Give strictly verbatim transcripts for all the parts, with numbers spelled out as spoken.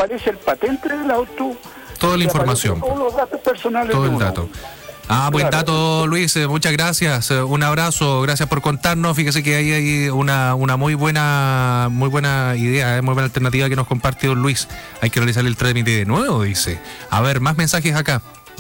aparece el patente del auto. Toda la información. Todos los datos personales. Todo de el uno. dato. Ah, buen Claro. dato, Luis. Eh, muchas gracias. Eh, un abrazo. Gracias por contarnos. Fíjese que ahí hay una, una muy buena muy buena idea, eh, muy buena alternativa que nos comparte don Luis. Hay que realizar el trámite de nuevo, dice. A ver, más mensajes acá.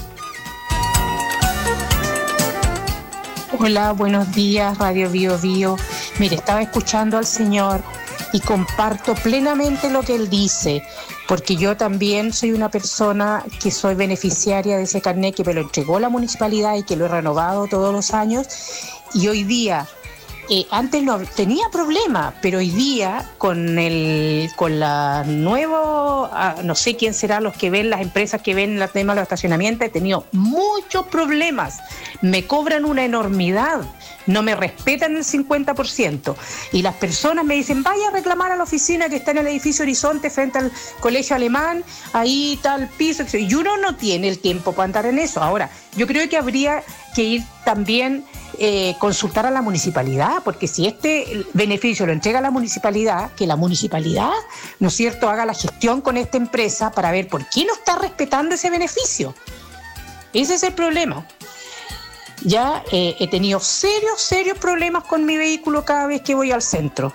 Hola, buenos días, Radio Bio Bio. Mire, estaba escuchando al señor y comparto plenamente lo que él dice, porque yo también soy una persona que soy beneficiaria de ese carnet que me lo entregó la municipalidad y que lo he renovado todos los años. Y hoy día, eh, antes no tenía problema, pero hoy día con el con la nuevo, ah, no sé quién será los que ven, las empresas que ven el tema de los estacionamientos, he tenido muchos problemas. Me cobran una enormidad, no me respetan el cincuenta por ciento. Y las personas me dicen, vaya a reclamar a la oficina que está en el edificio Horizonte frente al colegio alemán, ahí tal piso. Y uno no tiene el tiempo para andar en eso. Ahora, yo creo que habría que ir también eh, consultar a la municipalidad, porque si este beneficio lo entrega a la municipalidad, que la municipalidad, ¿no es cierto?, haga la gestión con esta empresa para ver por qué no está respetando ese beneficio. Ese es el problema. Ya eh, he tenido serios, serios problemas con mi vehículo cada vez que voy al centro.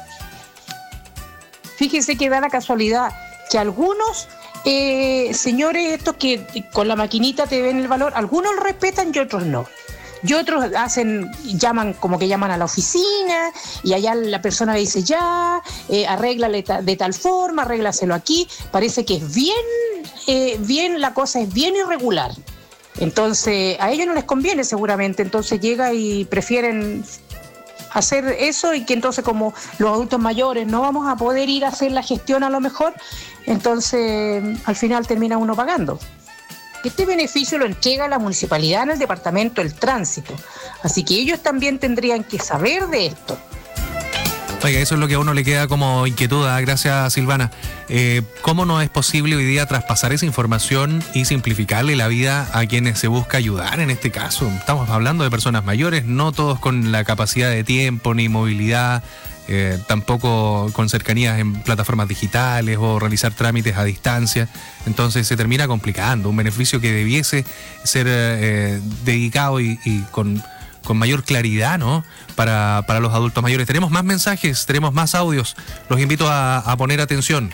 Fíjese que da la casualidad que algunos eh, señores estos que con la maquinita te ven el valor, algunos lo respetan y otros no. Y otros hacen, llaman, como que llaman a la oficina, y allá la persona le dice, ya, eh, arréglale ta, de tal forma, arréglaselo aquí. Parece que es bien, eh, bien, la cosa es bien irregular. Entonces, a ellos no les conviene seguramente, entonces llega y prefieren hacer eso, y que entonces como los adultos mayores no vamos a poder ir a hacer la gestión a lo mejor, entonces al final termina uno pagando. Este beneficio lo entrega la municipalidad en el departamento del tránsito, así que ellos también tendrían que saber de esto. Oiga, eso es lo que a uno le queda como inquietud. ¿eh? Gracias, Silvana. Eh, ¿Cómo no es posible hoy día traspasar esa información y simplificarle la vida a quienes se busca ayudar en este caso? Estamos hablando de personas mayores, no todos con la capacidad de tiempo ni movilidad, eh, tampoco con cercanías en plataformas digitales o realizar trámites a distancia. Entonces se termina complicando. Un beneficio que debiese ser eh, dedicado y, y con... con mayor claridad, ¿no? Para, para los adultos mayores. Tenemos más mensajes, tenemos más audios. Los invito a, a poner atención.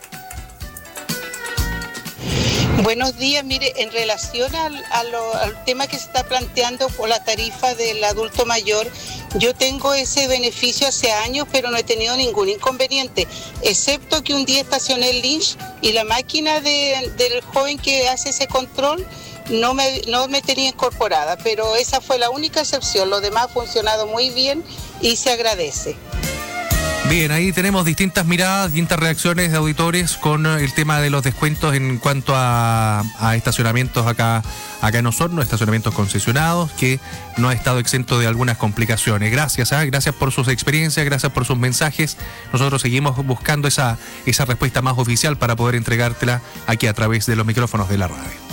Buenos días, mire, en relación al, a lo, al tema que se está planteando por la tarifa del adulto mayor, yo tengo ese beneficio hace años, pero no he tenido ningún inconveniente, excepto que un día estacioné el Lynch y la máquina de, del joven que hace ese control no me, no me tenía incorporada, pero esa fue la única excepción. Lo demás ha funcionado muy bien y se agradece. Bien, ahí tenemos distintas miradas, distintas reacciones de auditores con el tema de los descuentos en cuanto a, a estacionamientos acá, acá en Osorno, estacionamientos concesionados, que no ha estado exento de algunas complicaciones. Gracias, ¿eh? Gracias por sus experiencias, gracias por sus mensajes. Nosotros seguimos buscando esa, esa respuesta más oficial para poder entregártela aquí a través de los micrófonos de la radio.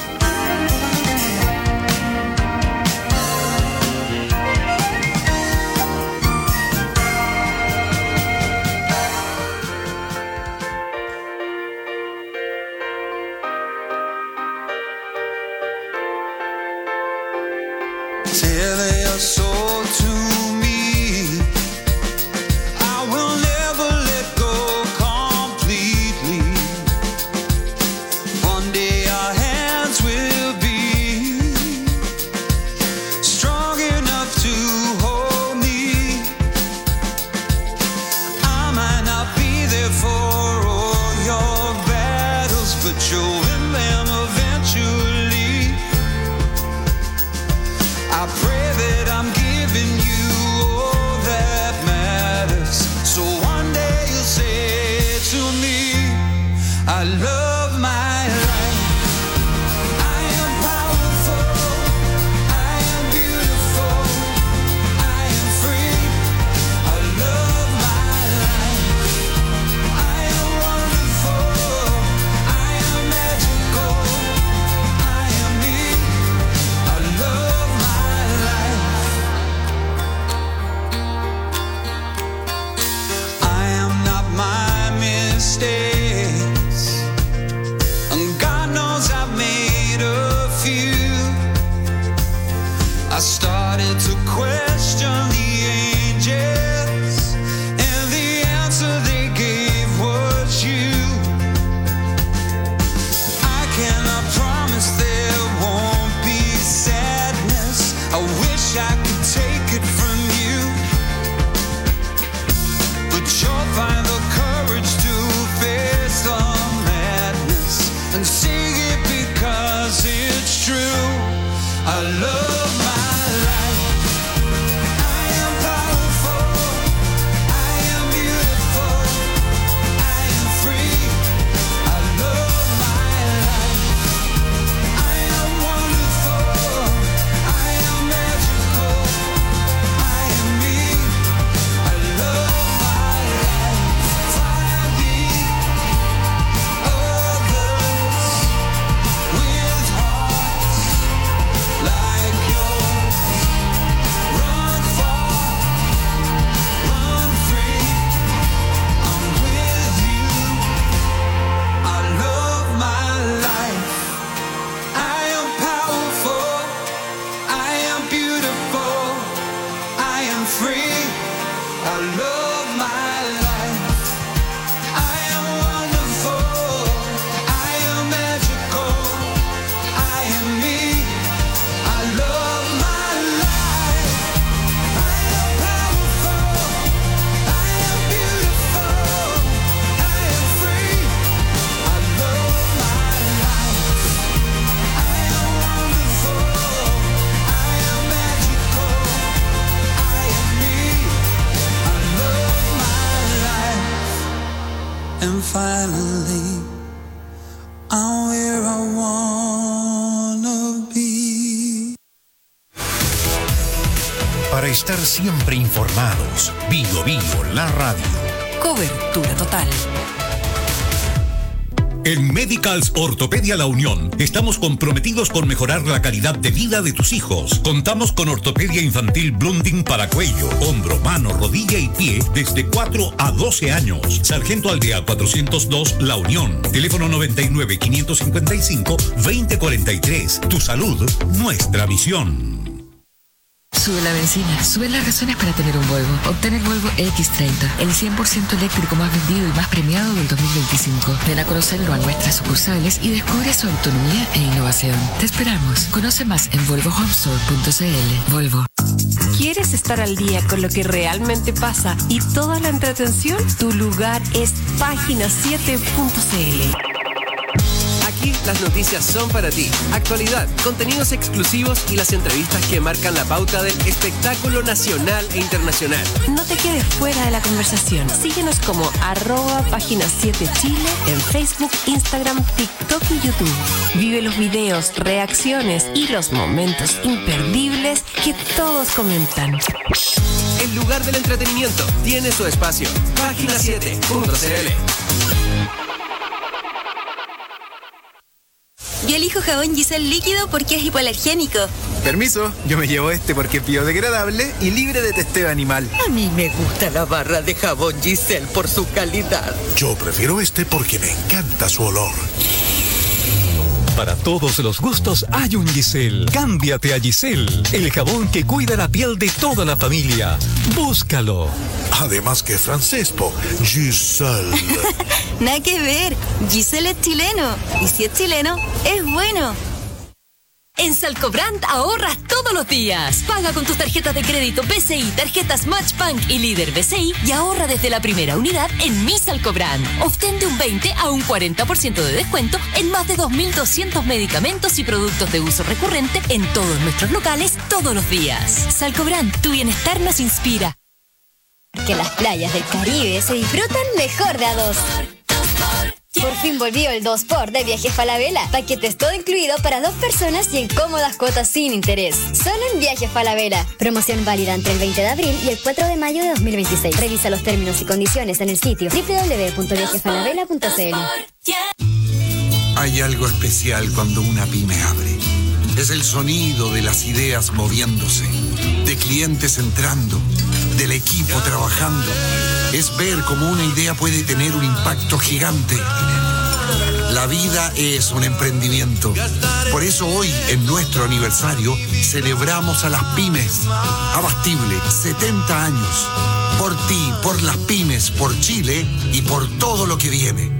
finally I'm where I wanna be. Para estar siempre informados, Bio Bio, la radio. Cobertura total. En Medicals Ortopedia La Unión estamos comprometidos con mejorar la calidad de vida de tus hijos. Contamos con ortopedia infantil Blunding para cuello, hombro, mano, rodilla y pie desde cuatro a doce años. Sargento Aldea cuatrocientos dos La Unión. Teléfono noventa y nueve, quinientos cincuenta y cinco, veinte cuarenta y tres. Tu salud, nuestra visión. Sube la benzina, sube las razones para tener un Volvo. Obtén el Volvo equis treinta, el cien por ciento eléctrico más vendido y más premiado del dos mil veinticinco. Ven a conocerlo a nuestras sucursales y descubre su autonomía e innovación. Te esperamos. Conoce más en volvo home store punto c l. Volvo. ¿Quieres estar al día con lo que realmente pasa y toda la entretención? Tu lugar es página siete punto c l. Aquí las noticias son para ti. Actualidad, contenidos exclusivos y las entrevistas que marcan la pauta del espectáculo nacional e internacional. No te quedes fuera de la conversación. Síguenos como arroba página siete Chile en Facebook, Instagram, TikTok y YouTube. Vive los videos, reacciones y los momentos imperdibles que todos comentan. El lugar del entretenimiento tiene su espacio. página siete punto c l. Yo elijo jabón Giselle líquido porque es hipoalergénico. Permiso, yo me llevo este porque es biodegradable y libre de testeo animal. A mí me gusta la barra de jabón Giselle por su calidad. Yo prefiero este porque me encanta su olor. Para todos los gustos hay un Giselle. Cámbiate a Giselle, el jabón que cuida la piel de toda la familia. Búscalo. Además que es francés, po. Giselle. Nada que ver. Giselle es chileno. Y si es chileno, es bueno. En Salcobrand ahorras todos los días. Paga con tus tarjetas de crédito B C I, tarjetas Matchbank y Líder B C I y ahorra desde la primera unidad en Mi Salcobrand. Obtén de un veinte a un cuarenta por ciento de descuento en más de dos mil doscientos medicamentos y productos de uso recurrente en todos nuestros locales todos los días. Salcobrand, tu bienestar nos inspira. Que las playas del Caribe se disfrutan mejor de a dos. Por fin volvió el dos por de Viajes Falabella. Paquetes todo incluido para dos personas y en cómodas cuotas sin interés. Solo en Viajes Falabella. Promoción válida entre el veinte de abril y el cuatro de mayo de dos mil veintiséis. Revisa los términos y condiciones en el sitio doble u doble u doble u punto viajes falabella punto c l. Hay algo especial cuando una pyme abre. Es el sonido de las ideas moviéndose, de clientes entrando, del equipo trabajando. Es ver cómo una idea puede tener un impacto gigante. La vida es un emprendimiento. Por eso hoy, en nuestro aniversario, celebramos a las pymes. Abastible, setenta años. Por ti, por las pymes, por Chile y por todo lo que viene.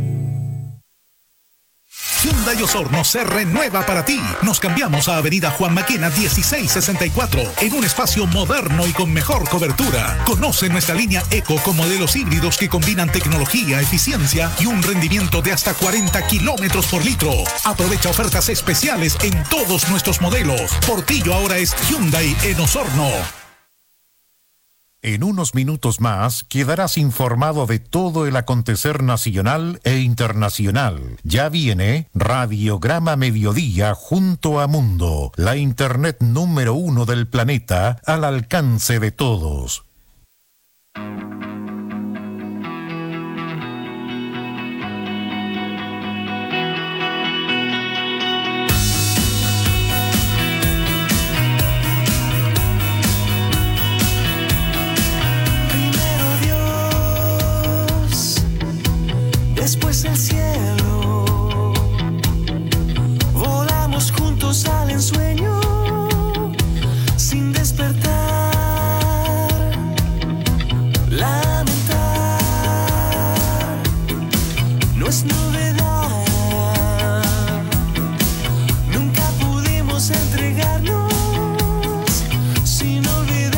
Hyundai Osorno se renueva para ti. Nos cambiamos a Avenida Juan Maquena dieciséis sesenta y cuatro en un espacio moderno y con mejor cobertura. Conoce nuestra línea Eco con modelos híbridos que combinan tecnología, eficiencia y un rendimiento de hasta cuarenta kilómetros por litro. Aprovecha ofertas especiales en todos nuestros modelos. Portillo ahora es Hyundai en Osorno. En unos minutos más quedarás informado de todo el acontecer nacional e internacional. Ya viene Radiograma Mediodía junto a Mundo, la internet número uno del planeta al alcance de todos. Después el cielo, volamos juntos al ensueño, sin despertar, lamentar, no es novedad, nunca pudimos entregarnos sin olvidar.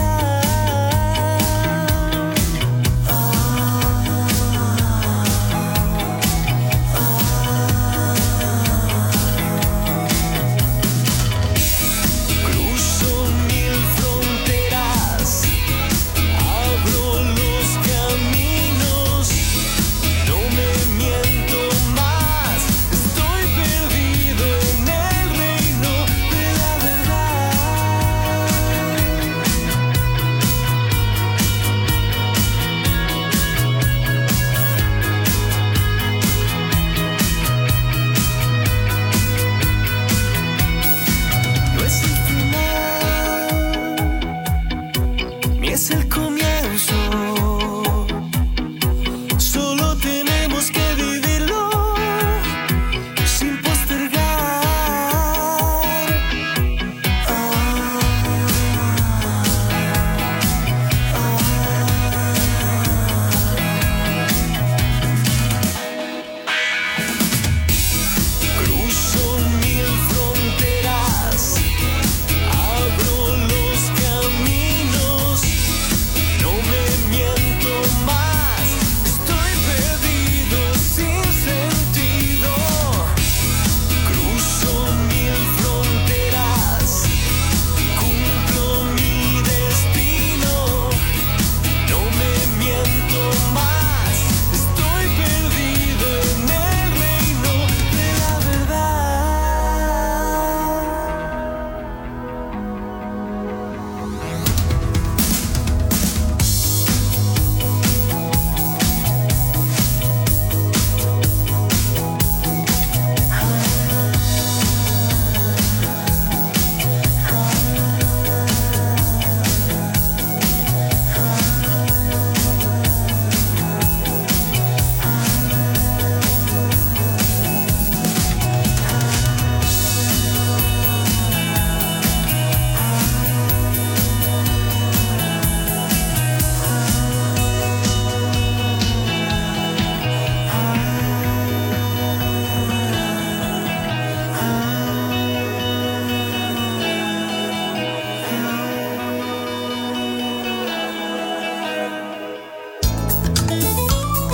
No me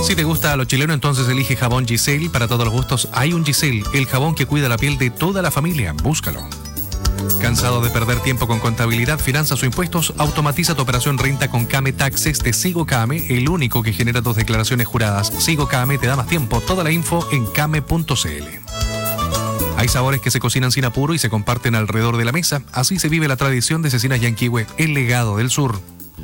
Si te gusta lo chileno, entonces elige jabón Giselle. Para todos los gustos hay un Giselle, el jabón que cuida la piel de toda la familia. Búscalo. ¿Cansado de perder tiempo con contabilidad, finanzas o impuestos? Automatiza tu operación renta con Kame Taxes de Sigo Kame, el único que genera tus declaraciones juradas. Sigo Kame te da más tiempo. Toda la info en kame punto cl. Hay sabores que se cocinan sin apuro y se comparten alrededor de la mesa. Así se vive la tradición de Cecinas Yanquihue, el legado del sur.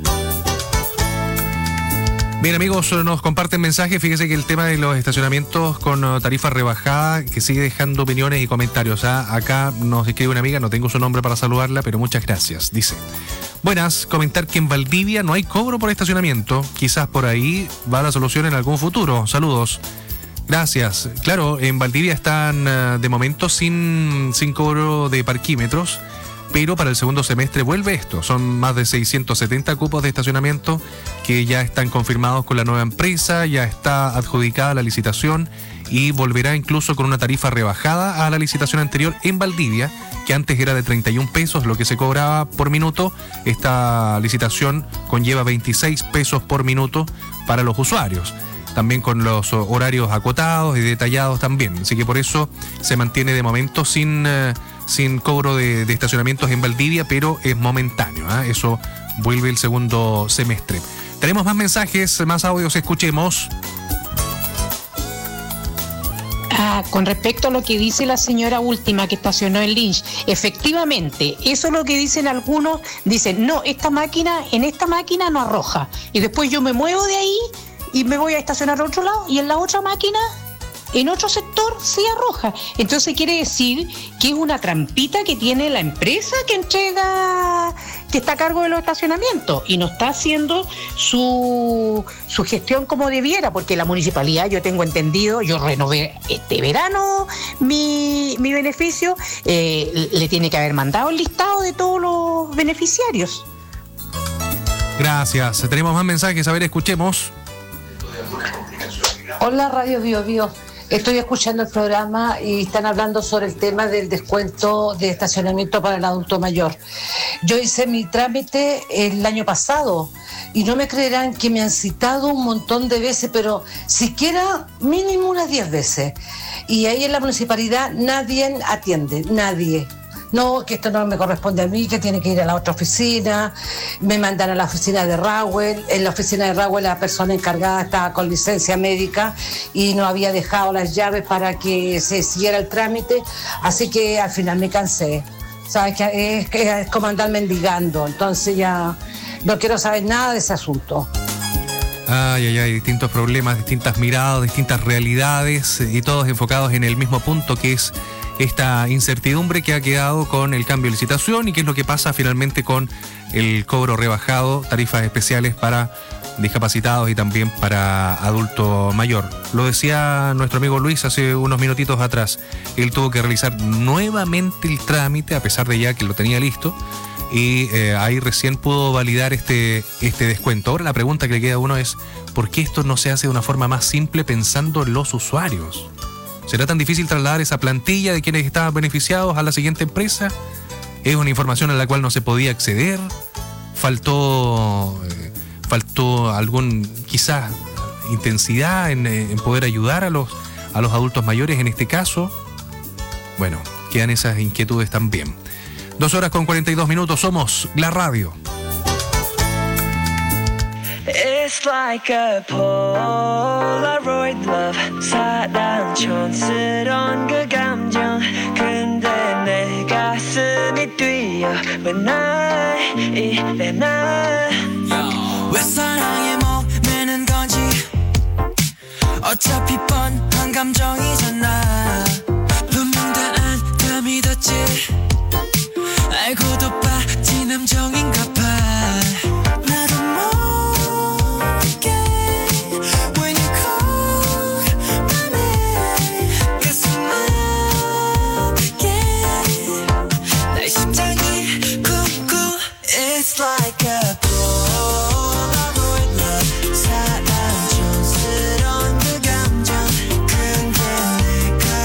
Bien, amigos, nos comparten mensajes. Fíjese que el tema de los estacionamientos con tarifa rebajada, que sigue dejando opiniones y comentarios. ¿Ah? Acá nos escribe una amiga, no tengo su nombre para saludarla, pero muchas gracias. Dice: buenas, comentar que en Valdivia no hay cobro por estacionamiento. Quizás por ahí va la solución en algún futuro. Saludos. Gracias. Claro, en Valdivia están de momento sin, sin cobro de parquímetros, pero para el segundo semestre vuelve esto. Son más de seiscientos setenta cupos de estacionamiento que ya están confirmados con la nueva empresa, ya está adjudicada la licitación y volverá incluso con una tarifa rebajada a la licitación anterior en Valdivia, que antes era de treinta y un pesos lo que se cobraba por minuto. Esta licitación conlleva veintiséis pesos por minuto para los usuarios, también con los horarios acotados y detallados también. Así que por eso se mantiene de momento sin... Uh, sin cobro de, de estacionamientos en Valdivia, pero es momentáneo, ¿eh? Eso vuelve el segundo semestre. Tenemos más mensajes, más audios, escuchemos. Ah, con respecto a lo que dice la señora última que estacionó en Lynch, efectivamente, eso es lo que dicen algunos. Dicen, no, esta máquina, en esta máquina no arroja, y después yo me muevo de ahí y me voy a estacionar a otro lado, y en la otra máquina, en otro sector, sí arroja. Entonces quiere decir que es una trampita que tiene la empresa que entrega, que está a cargo de los estacionamientos, y no está haciendo su, su gestión como debiera, porque la municipalidad, yo tengo entendido, yo renové este verano mi, mi beneficio, eh, le tiene que haber mandado el listado de todos los beneficiarios. Gracias. Tenemos más mensajes, a ver, escuchemos. Hola, Radio Bio Bio. Estoy escuchando el programa y están hablando sobre el tema del descuento de estacionamiento para el adulto mayor. Yo hice mi trámite el año pasado y no me creerán que me han citado un montón de veces, pero siquiera mínimo unas diez veces. Y ahí en la municipalidad nadie atiende, nadie. No, que esto no me corresponde a mí, que tiene que ir a la otra oficina. Me mandan a la oficina de Rowell. En la oficina de Rowell la persona encargada estaba con licencia médica y no había dejado las llaves para que se siguiera el trámite, así que al final me cansé. Sabes que es, es como andar mendigando, entonces ya no quiero saber nada de ese asunto. Ay, ay, ay, distintos problemas, distintas miradas, distintas realidades y todos enfocados en el mismo punto, que es esta incertidumbre que ha quedado con el cambio de licitación y qué es lo que pasa finalmente con el cobro rebajado, tarifas especiales para discapacitados y también para adulto mayor. Lo decía nuestro amigo Luis hace unos minutitos atrás. Él tuvo que realizar nuevamente el trámite a pesar de ya que lo tenía listo, y eh, ahí recién pudo validar este, este descuento. Ahora la pregunta que le queda a uno es: ¿por qué esto no se hace de una forma más simple pensando en los usuarios? ¿Será tan difícil trasladar esa plantilla de quienes estaban beneficiados a la siguiente empresa? ¿Es una información a la cual no se podía acceder? ¿Faltó, eh, faltó algún, quizás, intensidad en, en poder ayudar a los, a los adultos mayores en este caso? Bueno, quedan esas inquietudes también. Dos horas con cuarenta y dos minutos, somos la radio. It's like a Polaroid love 사랑 촌스러운 그 감정 근데 내 가슴이 뛰어 왜 날 이래 날 왜 사랑에 목매는 건지 어차피 뻔한 감정이잖아 분명 다 안다 믿었지 알고도 빠진 함정인가 봐 나도 모르게 When you call my name 가슴 아프게 내 심장이 쿵쿵 It's like a Polaroid love 사랑 촌스러운 그 감정 근데 내가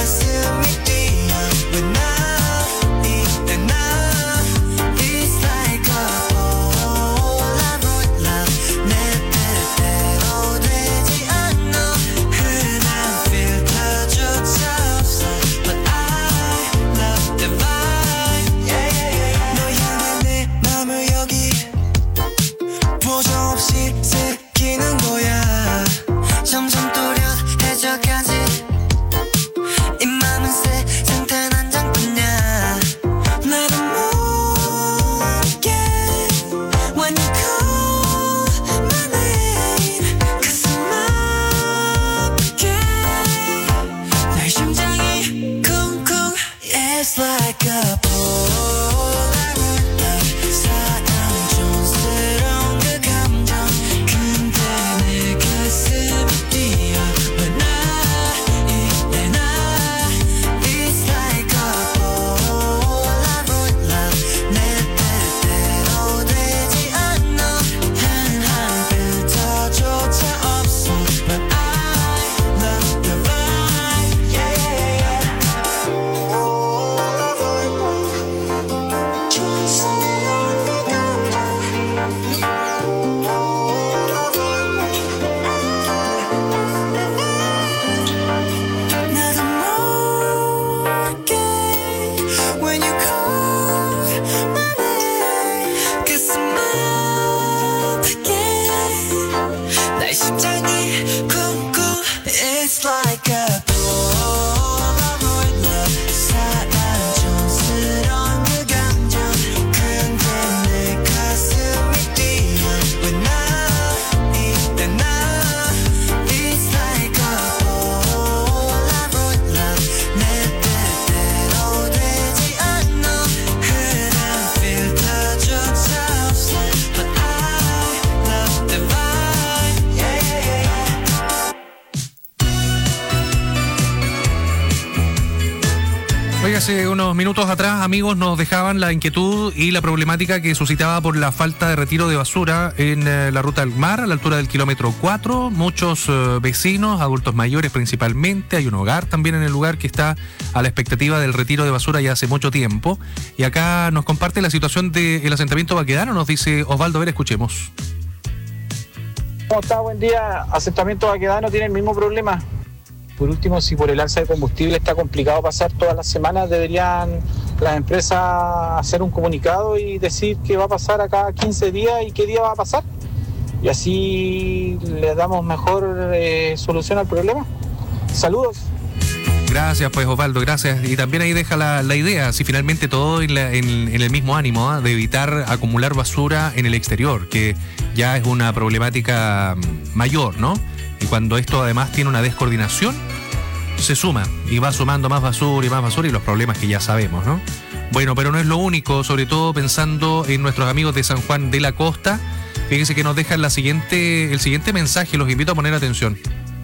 Oiga, hace unos minutos atrás, amigos, nos dejaban la inquietud y la problemática que suscitaba por la falta de retiro de basura en eh, la ruta del mar, a la altura del kilómetro cuatro. Muchos eh, vecinos, adultos mayores principalmente, hay un hogar también en el lugar que está a la expectativa del retiro de basura ya hace mucho tiempo. Y acá nos comparte la situación del asentamiento Baquedano, nos dice Osvaldo. A ver, escuchemos. ¿Cómo está? Buen día. Asentamiento Baquedano tiene el mismo problema. Por último, si por el alza de combustible está complicado pasar todas las semanas, deberían las empresas hacer un comunicado y decir qué va a pasar a cada quince días y qué día va a pasar. Y así le damos mejor eh, solución al problema. Saludos. Gracias, pues Osvaldo, gracias. Y también ahí deja la, la idea, si finalmente todo en, la, en, en el mismo ánimo, ¿eh? de evitar acumular basura en el exterior, que ya es una problemática mayor, ¿no? Y cuando esto además tiene una descoordinación, se suma y va sumando más basura y más basura y los problemas que ya sabemos, ¿no? Bueno, pero no es lo único, sobre todo pensando en nuestros amigos de San Juan de la Costa. Fíjense que nos dejan la siguiente, el siguiente mensaje, los invito a poner atención.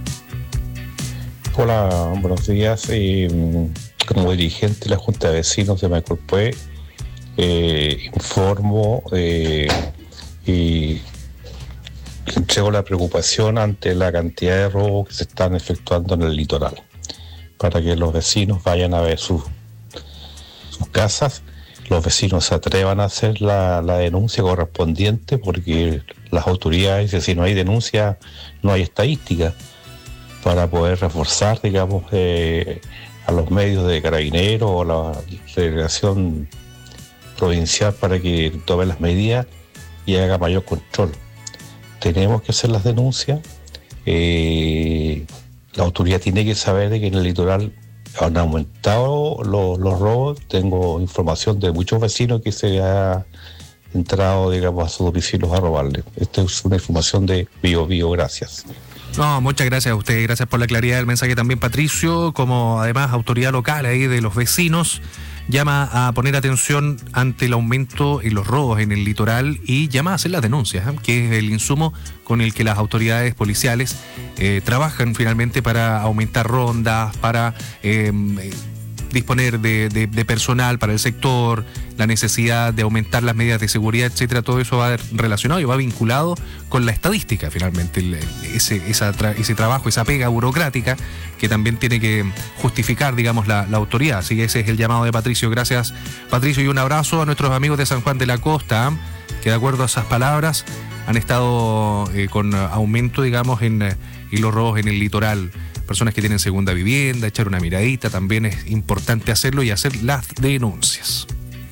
Hola, buenos días. Eh, como dirigente de la Junta de Vecinos de Maicurpué, eh, informo eh, y entrego la preocupación ante la cantidad de robos que se están efectuando en el litoral, para que los vecinos vayan a ver sus, sus casas, los vecinos se atrevan a hacer la, la denuncia correspondiente, porque las autoridades dicen, si no hay denuncia, no hay estadística, para poder reforzar, digamos, eh, a los medios de carabineros o la delegación provincial para que tome las medidas y haga mayor control. Tenemos que hacer las denuncias. Eh, la autoridad tiene que saber de que en el litoral han aumentado los, los robos. Tengo información de muchos vecinos que se ha entrado, digamos, a sus domicilios a robarle. Esta es una información de Bio Bio. Gracias. No, muchas gracias a usted, gracias por la claridad del mensaje también, Patricio, como además autoridad local ahí de los vecinos, llama a poner atención ante el aumento en los robos en el litoral y llama a hacer las denuncias, ¿eh? que es el insumo con el que las autoridades policiales eh, trabajan finalmente para aumentar rondas, para eh, disponer de, de, de personal para el sector, la necesidad de aumentar las medidas de seguridad, etcétera. Todo eso va relacionado y va vinculado con la estadística, finalmente, el, ese, esa tra, ese trabajo, esa pega burocrática que también tiene que justificar, digamos, la, la autoridad. Así que ese es el llamado de Patricio. Gracias, Patricio, y un abrazo a nuestros amigos de San Juan de la Costa, que de acuerdo a esas palabras han estado eh, con aumento, digamos, en, en los robos en el litoral. Personas que tienen segunda vivienda, echar una miradita, también es importante hacerlo y hacer las denuncias.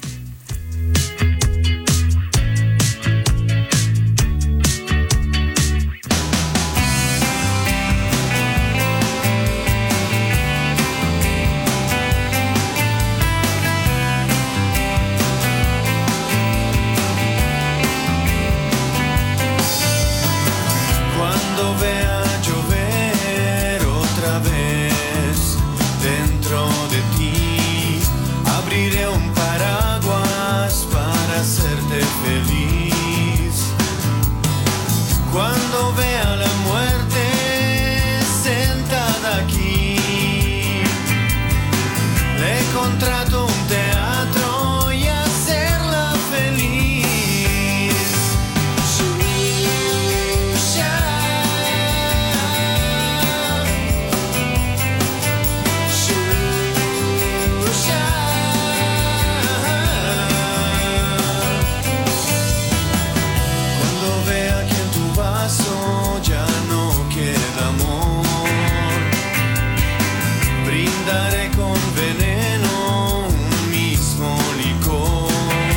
Cuando vea llover otra vez dentro de ti, abriré un paraguas para hacerte feliz. Cuando vea la muerte sentada aquí, le contrato un teatro y hacerla feliz. Ya no queda amor, brindaré con veneno un mismo licor.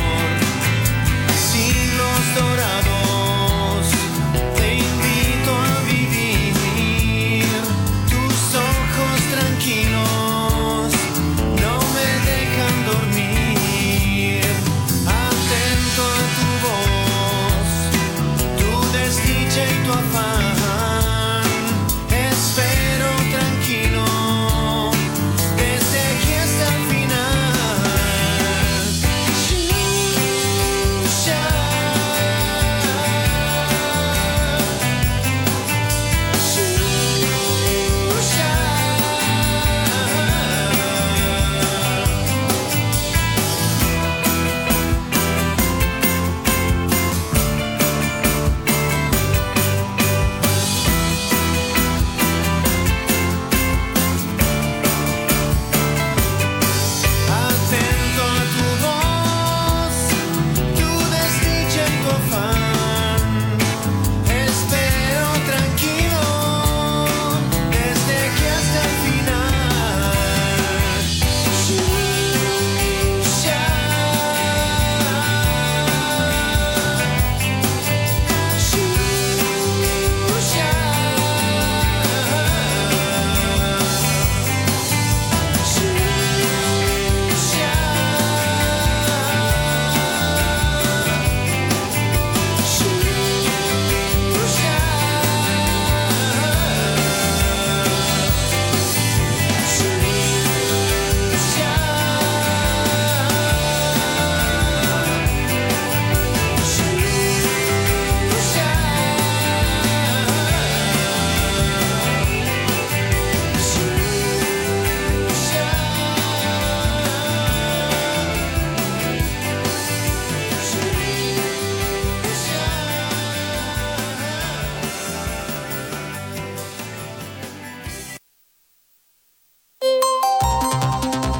Siglos dorados, te invito a vivir. Tus ojos tranquilos no me dejan dormir. Atento a tu voz, tu desdicha y tu afán. Espero tranquilo desde que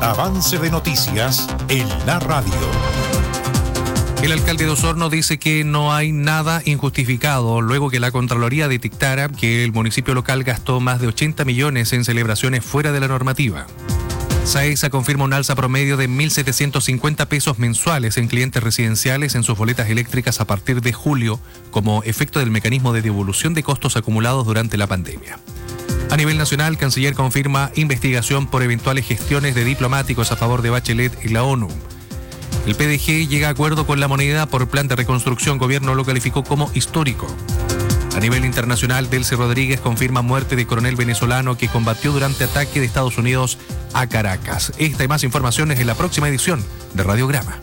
Avance de noticias en la radio. El alcalde de Osorno dice que no hay nada injustificado luego que la Contraloría detectara que el municipio local gastó más de ochenta millones en celebraciones fuera de la normativa. SAESA confirma un alza promedio de mil setecientos cincuenta pesos mensuales en clientes residenciales en sus boletas eléctricas a partir de julio como efecto del mecanismo de devolución de costos acumulados durante la pandemia. A nivel nacional, Canciller confirma investigación por eventuales gestiones de diplomáticos a favor de Bachelet y la ONU. El P D G llega a acuerdo con la moneda por plan de reconstrucción. Gobierno lo calificó como histórico. A nivel internacional, Delcy Rodríguez confirma muerte de coronel venezolano que combatió durante ataque de Estados Unidos a Caracas. Esta y más informaciones en la próxima edición de Radiograma.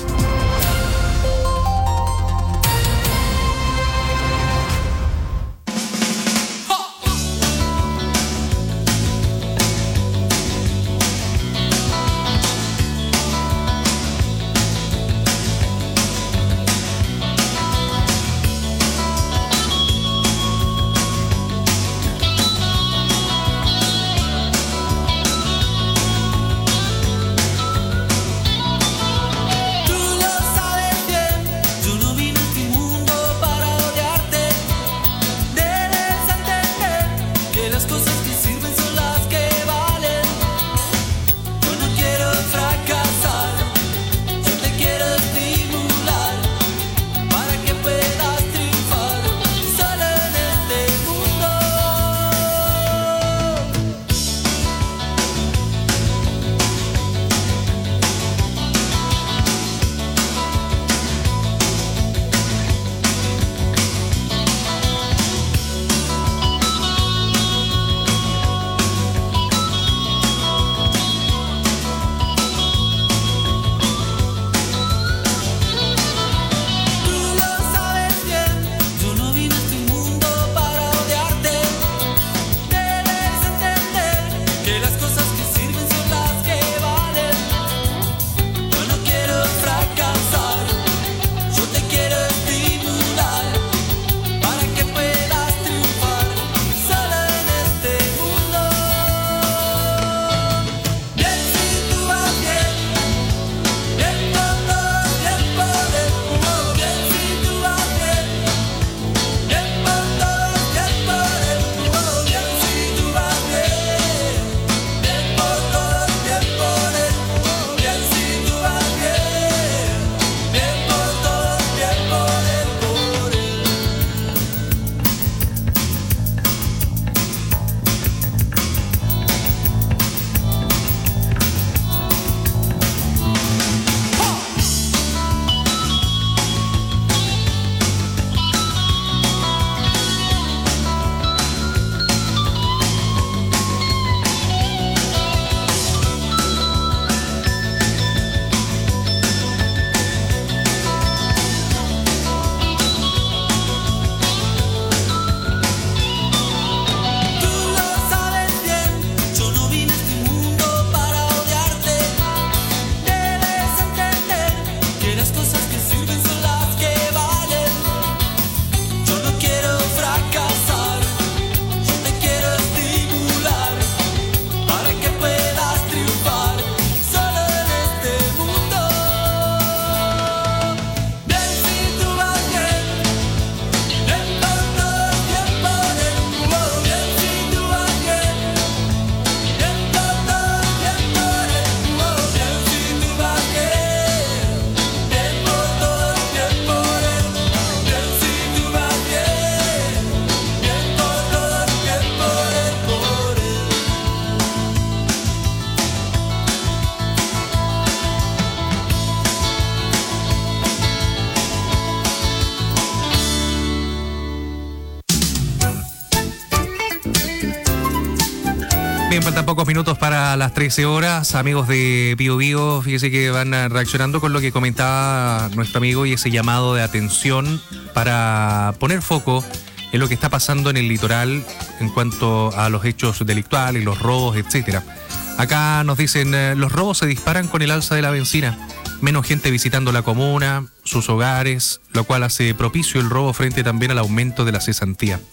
Bien, faltan pocos minutos para las trece horas. Amigos de Bio Bio, fíjese que van reaccionando con lo que comentaba nuestro amigo y ese llamado de atención para poner foco en lo que está pasando en el litoral en cuanto a los hechos delictuales, los robos, etcétera. Acá nos dicen, eh, los robos se disparan con el alza de la benzina. Menos gente visitando la comuna, sus hogares, lo cual hace propicio el robo frente también al aumento de la cesantía.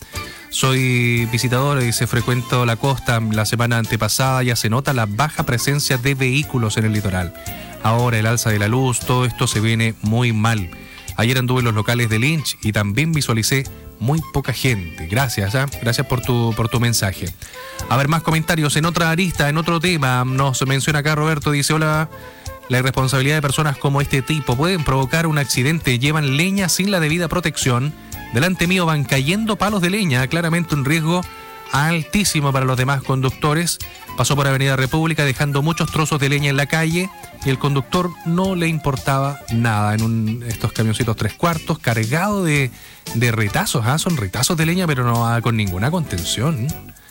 Soy visitador y se frecuento la costa. La semana antepasada ya se nota la baja presencia de vehículos en el litoral. Ahora el alza de la luz, todo esto se viene muy mal. Ayer anduve en los locales de Lynch y también visualicé muy poca gente. Gracias, ¿eh? Gracias por tu, por tu mensaje. A ver, más comentarios en otra arista, en otro tema. Nos menciona acá Roberto, dice: hola, la irresponsabilidad de personas como este tipo pueden provocar un accidente. Llevan leña sin la debida protección. Delante mío van cayendo palos de leña, claramente un riesgo altísimo para los demás conductores. Pasó por Avenida República dejando muchos trozos de leña en la calle y el conductor no le importaba nada. En un, estos camioncitos tres cuartos cargados de, de retazos, ¿ah? Son retazos de leña, pero no va con ninguna contención.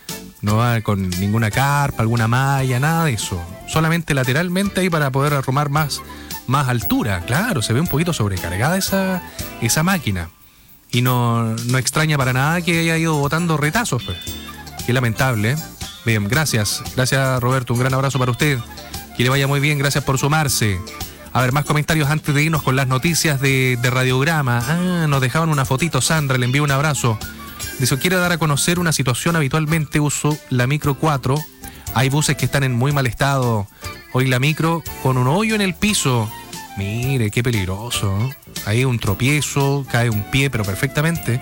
No va con ninguna carpa, alguna malla, nada de eso. Solamente lateralmente ahí para poder arrumar más, más altura. Claro, se ve un poquito sobrecargada esa, esa máquina. Y no, no extraña para nada que haya ido botando retazos, pues. Qué lamentable, ¿eh? Bien, gracias. Gracias, Roberto. Un gran abrazo para usted. Que le vaya muy bien. Gracias por sumarse. A ver, más comentarios antes de irnos con las noticias de, de Radiograma. Ah, nos dejaban una fotito. Sandra, le envío un abrazo. Dice: quiero dar a conocer una situación. Habitualmente uso la micro cuatro. Hay buses que están en muy mal estado. Hoy la micro con un hoyo en el piso. Mire, qué peligroso, ¿no? Ahí un tropiezo, cae un pie, pero perfectamente.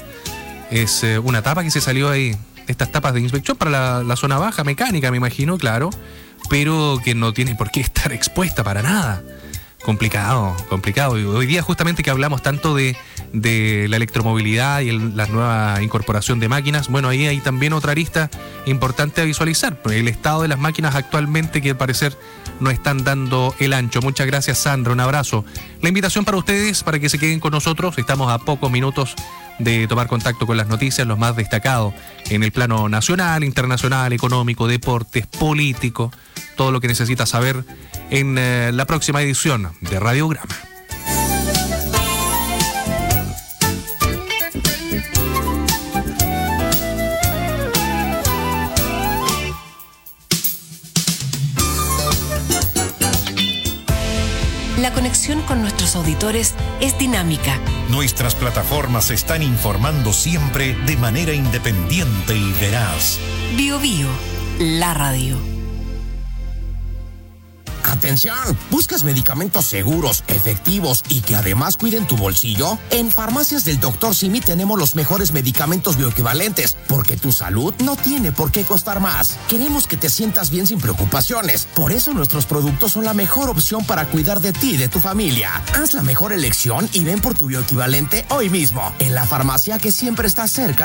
Es eh, una tapa que se salió ahí, estas tapas de inspección para la, la zona baja, mecánica, me imagino, claro, pero que no tiene por qué estar expuesta para nada. Complicado, complicado. Y hoy día justamente que hablamos tanto de, de la electromovilidad y el, la nueva incorporación de máquinas, bueno, ahí hay también otra arista importante a visualizar. El estado de las máquinas actualmente que al parecer no están dando el ancho. Muchas gracias, Sandra, un abrazo. La invitación para ustedes, para que se queden con nosotros, estamos a pocos minutos de tomar contacto con las noticias, los más destacados en el plano nacional, internacional, económico, deportes, político, todo lo que necesitas saber en eh, la próxima edición de Radiograma. La conexión con nuestros auditores es dinámica. Nuestras plataformas se están informando siempre de manera independiente y veraz. Bio Bio, la radio. Atención, ¿buscas medicamentos seguros, efectivos y que además cuiden tu bolsillo? En Farmacias del doctor Simi tenemos los mejores medicamentos bioequivalentes, porque tu salud no tiene por qué costar más. Queremos que te sientas bien sin preocupaciones. Por eso nuestros productos son la mejor opción para cuidar de ti y de tu familia. Haz la mejor elección y ven por tu bioequivalente hoy mismo, en la farmacia que siempre está cerca